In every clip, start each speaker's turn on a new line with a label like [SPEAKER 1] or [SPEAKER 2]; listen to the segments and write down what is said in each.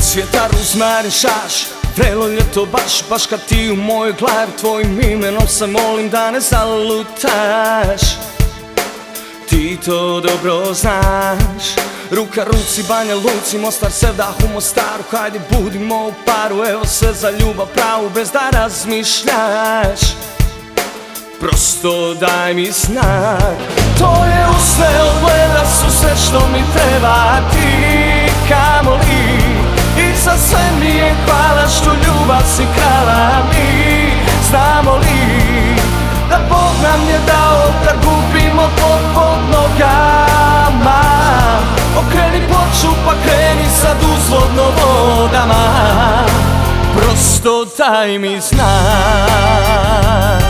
[SPEAKER 1] Svjetar uzmari šaš, vrelo ljeto baš kad ti u mojoj glavi. Tvojim imenom se molim da ne zalutaš. Ti to dobro znaš. Ruka ruci, Banja Luci, Mostar, Sevdah u Mostaru. Hajde budimo u paru, evo sve za ljubav pravu bez da razmišljaš. Prosto daj mi znak. To je usne od leda su sve što mi treba. Ti kamoli i za sve mi je hvala što ljubav si krala. Mi znamo li da Bog nam je dao da gubimo pod nogama. Okreni ploču pa kreni sad uzvodno vodama. Prosto daj mi znak.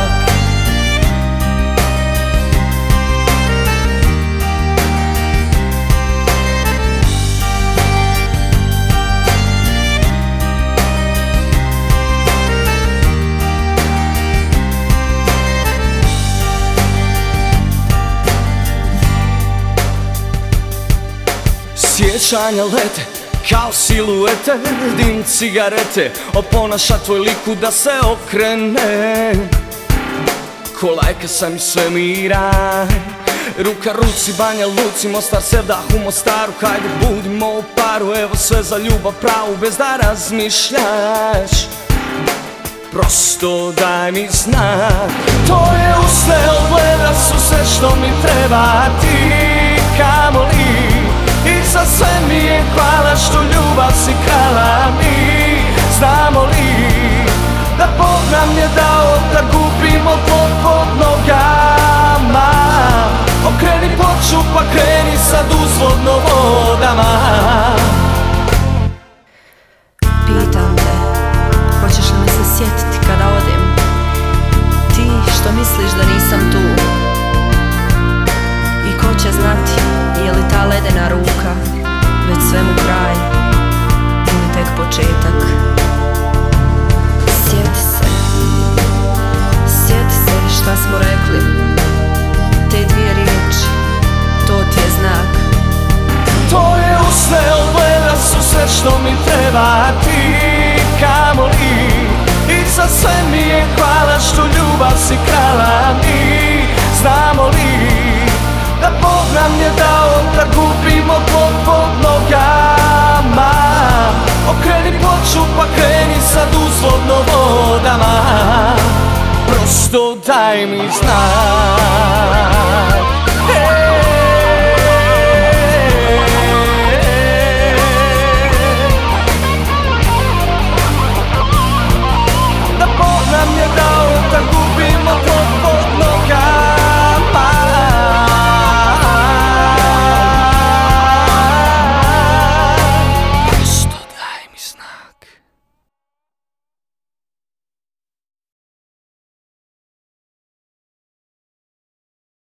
[SPEAKER 1] Sjećanja lete kao siluete, dim cigarete oponaša tvoj liku da se okrene. Ko lajka sam i svemira. Ruka ruci, Banja Luci, Mostar, Sevdah u Mostaru. Hajde budimo u paru, evo sve za ljubav pravu bez da razmišljaš. Prosto daj mi znak. To je usne od leda su sve što mi treba. Ti kamoli i za sve mi je hvala što ljubav si krala. Mi znamo li da Bog nam je dao da gubimo pod nogama. Okreni ploču pa kreni sad uzvodno vodama.
[SPEAKER 2] Pitam te, hoćeš li me se sjetiti kada odem? Ti što misliš da nisam tu. I ko će znati, je li ta ledena ruka već svemu kraj ili tek početak? Sjeti se šta smo rekli. Te dvije riječi, to ti je znak.
[SPEAKER 1] To je usne od leda su sve što mi treba. Ti kamoli i za sve mi je hvala što ljubav si krala. Mi znamo li da Bog nam je dao da gubimo pod nogama. Okreni ploču pa kreni sad uzvodno vodama. Prosto daj mi znak.